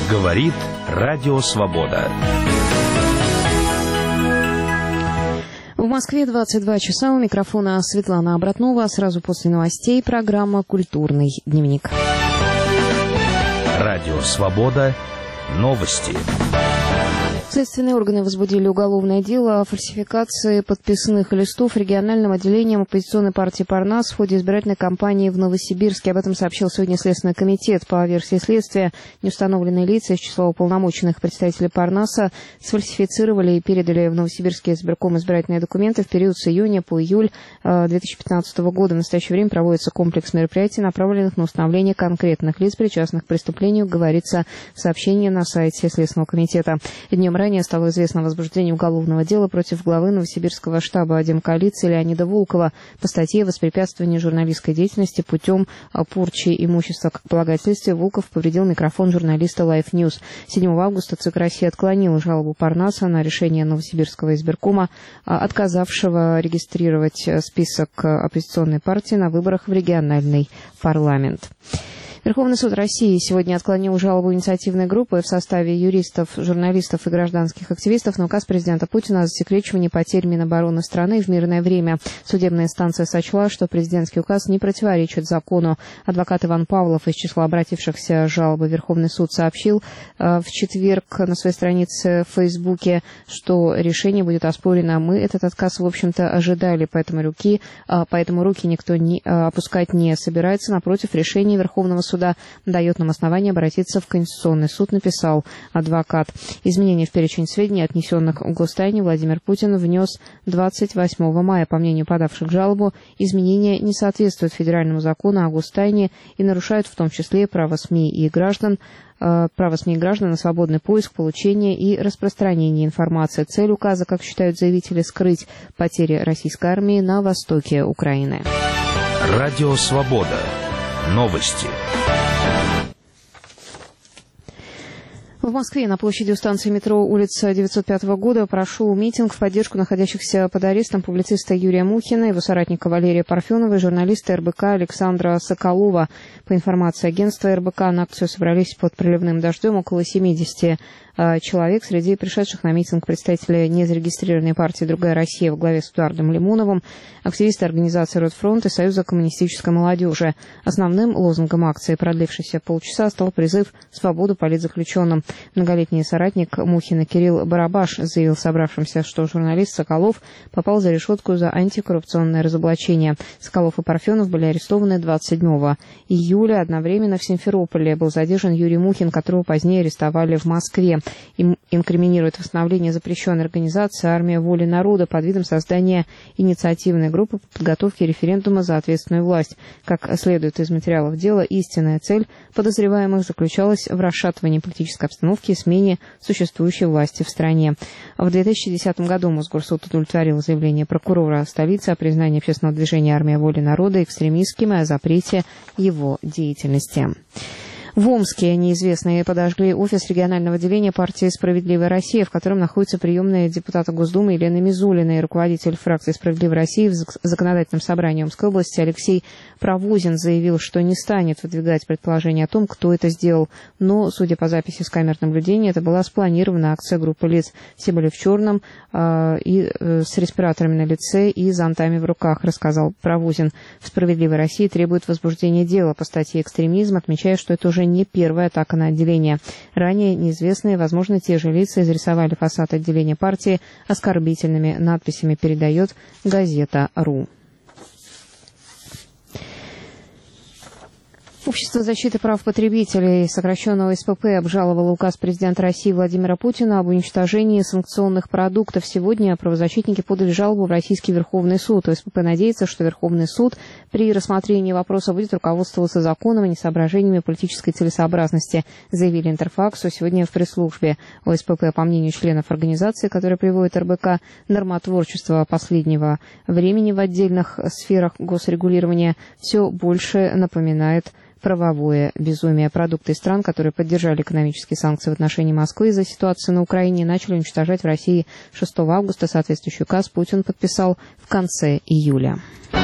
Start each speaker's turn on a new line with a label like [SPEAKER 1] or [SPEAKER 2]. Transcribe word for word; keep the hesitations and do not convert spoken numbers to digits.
[SPEAKER 1] Говорит Радио Свобода.
[SPEAKER 2] В Москве двадцать два часа. У микрофона Светлана Обратнова. Сразу после новостей программа «Культурный дневник».
[SPEAKER 1] Радио Свобода. Новости.
[SPEAKER 2] Следственные органы возбудили уголовное дело о фальсификации подписных листов региональным отделением оппозиционной партии «Парнас» в ходе избирательной кампании в Новосибирске. Об этом сообщил сегодня Следственный комитет. По версии следствия, неустановленные лица из числа уполномоченных представителей «Парнаса» сфальсифицировали и передали в Новосибирский избирком избирательные документы в период с июня по июль две тысячи пятнадцатого года. В настоящее время проводится комплекс мероприятий, направленных на установление конкретных лиц, причастных к преступлению, говорится в сообщении на сайте Следственного комитета. Днем ранее стало известно о возбуждении уголовного дела против главы Новосибирского штаба Демкоалиции Леонида Волкова по статье «Воспрепятствование журналистской деятельности путем порчи имущества». Как полагает следствие, Волков повредил микрофон журналиста Life News. седьмого августа ЦИК России отклонил жалобу Парнаса на решение Новосибирского избиркома, отказавшего регистрировать список оппозиционной партии на выборах в региональный парламент. Верховный суд России сегодня отклонил жалобу инициативной группы в составе юристов, журналистов и гражданских активистов на указ президента Путина о засекречивании потерь Минобороны страны в мирное время. Судебная инстанция сочла, что президентский указ не противоречит закону. Адвокат Иван Павлов из числа обратившихся жалобы Верховный суд сообщил э, в четверг на своей странице в Фейсбуке, что решение будет оспорено. Мы этот отказ, в общем-то, ожидали, поэтому руки, э, поэтому руки никто не, э, опускать не собирается. Напротив, решение Верховного суда суда дает нам основание обратиться в Конституционный суд, написал адвокат. Изменения в перечень сведений, отнесенных к гостайне, Владимир Путин внес двадцать восьмого мая. По мнению подавших жалобу, изменения не соответствуют федеральному закону о гостайне и нарушают в том числе право СМИ и граждан, право СМИ и граждан на свободный поиск, получение и распространение информации. Цель указа, как считают заявители, скрыть потери российской армии на востоке Украины.
[SPEAKER 1] Радио Свобода. Новости.
[SPEAKER 2] В Москве на площади у станции метро улица девятьсот пятого года прошел митинг в поддержку находящихся под арестом публициста Юрия Мухина, его соратника Валерия Парфенова и журналиста эр бэ ка Александра Соколова. По информации агентства эр бэ ка, на акцию собрались под проливным дождем около семидесяти человек. Среди пришедших на митинг представители незарегистрированной партии «Другая Россия» во главе с Эдуардом Лимоновым, активисты организации «Ротфронт» и Союза коммунистической молодежи. Основным лозунгом акции, продлившейся полчаса, стал призыв «Свободу политзаключенным». Многолетний соратник Мухина Кирилл Барабаш заявил собравшимся, что журналист Соколов попал за решетку за антикоррупционное разоблачение. Соколов и Парфенов были арестованы двадцать седьмого июля. Одновременно в Симферополе был задержан Юрий Мухин, которого позднее арестовали в Москве. Им инкриминирует восстановление запрещенной организации «Армия воли народа» под видом создания инициативной группы по подготовке референдума за ответственную власть. Как следует из материалов дела, истинная цель подозреваемых заключалась в расшатывании политической обстановки и смене существующей власти в стране. В две тысячи десятом году Мосгорсуд удовлетворил заявление прокурора столицы о признании общественного движения «Армия воли народа» экстремистским и о запрете его деятельности. В Омске неизвестные подожгли офис регионального отделения партии «Справедливая Россия», в котором находится приемная депутата Госдумы Елена Мизулина и руководитель фракции «Справедливая Россия» в законодательном собрании Омской области Алексей Провозин заявил, что не станет выдвигать предположение о том, кто это сделал. Но, судя по записи с камер наблюдения, это была спланированная акция группы лиц. Все были в черном э, и э, с респираторами на лице и зонтами в руках, рассказал Провозин. В «Справедливой России» требует возбуждения дела по статье «Экстремизм», отмечая, что это уже не первая атака на отделение. Ранее неизвестные, возможно, те же лица изрисовали фасад отделения партии оскорбительными надписями, передает газета «Ру». Общество защиты прав потребителей, сокращенного эс пэ пэ, обжаловало указ президента России Владимира Путина об уничтожении санкционных продуктов. Сегодня правозащитники подали жалобу в Российский Верховный суд. эс пэ пэ надеется, что Верховный суд при рассмотрении вопроса будет руководствоваться законом, а не соображениями политической целесообразности, заявили Интерфаксу сегодня в пресс-службе. У эс пэ пэ, по мнению членов организации, которые приводят эр бэ ка, нормотворчество последнего времени в отдельных сферах госрегулирования все больше напоминает правовое безумие. Продукты из стран, которые поддержали экономические санкции в отношении Москвы из-за ситуации на Украине, начали уничтожать в России шестого августа. Соответствующий указ Путин подписал в конце июля.